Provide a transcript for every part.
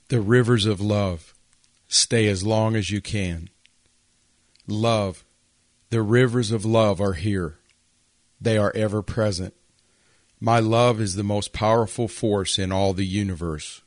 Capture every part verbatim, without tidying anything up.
The rivers of love. Stay as long as you can. Love. The rivers of love are here. They are ever present. My love is the most powerful force in all the universe.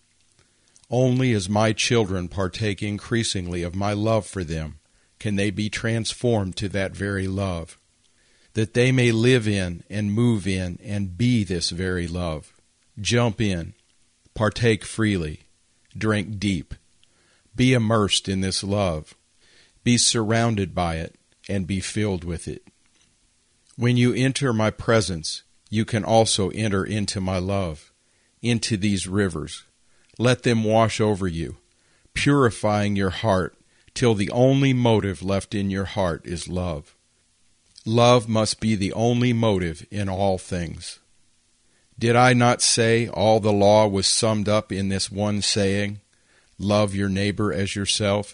Only as my children partake increasingly of my love for them can they be transformed to that very love, that they may live in and move in and be this very love. Jump in, partake freely, drink deep, be immersed in this love, be surrounded by it, and be filled with it. When you enter my presence, you can also enter into my love, into these rivers. Let them wash over you, purifying your heart till the only motive left in your heart is love. Love must be the only motive in all things. Did I not say all the law was summed up in this one saying, love your neighbor as yourself?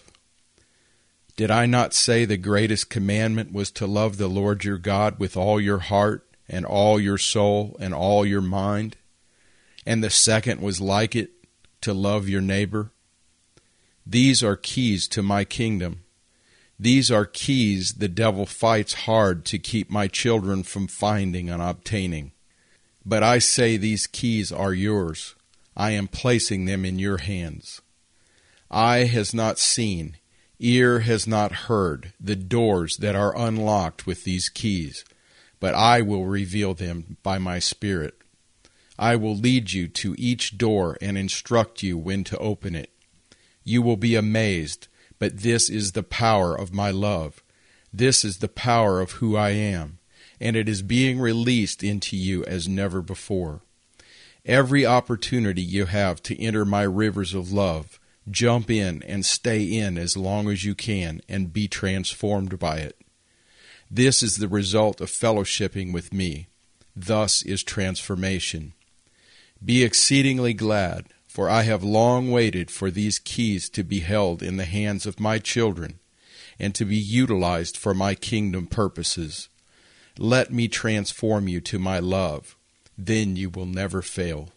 Did I not say the greatest commandment was to love the Lord your God with all your heart and all your soul and all your mind? And the second was like it, to love your neighbor? These are keys to my kingdom. These are keys the devil fights hard to keep my children from finding and obtaining. But I say these keys are yours. I am placing them in your hands. Eye has not seen, ear has not heard the doors that are unlocked with these keys, but I will reveal them by my Spirit. I will lead you to each door and instruct you when to open it. You will be amazed, but this is the power of my love. This is the power of who I am, and it is being released into you as never before. Every opportunity you have to enter my rivers of love, jump in and stay in as long as you can and be transformed by it. This is the result of fellowshipping with me. Thus is transformation. Be exceedingly glad, for I have long waited for these keys to be held in the hands of my children and to be utilized for my kingdom purposes. Let me transform you to my love. Then you will never fail.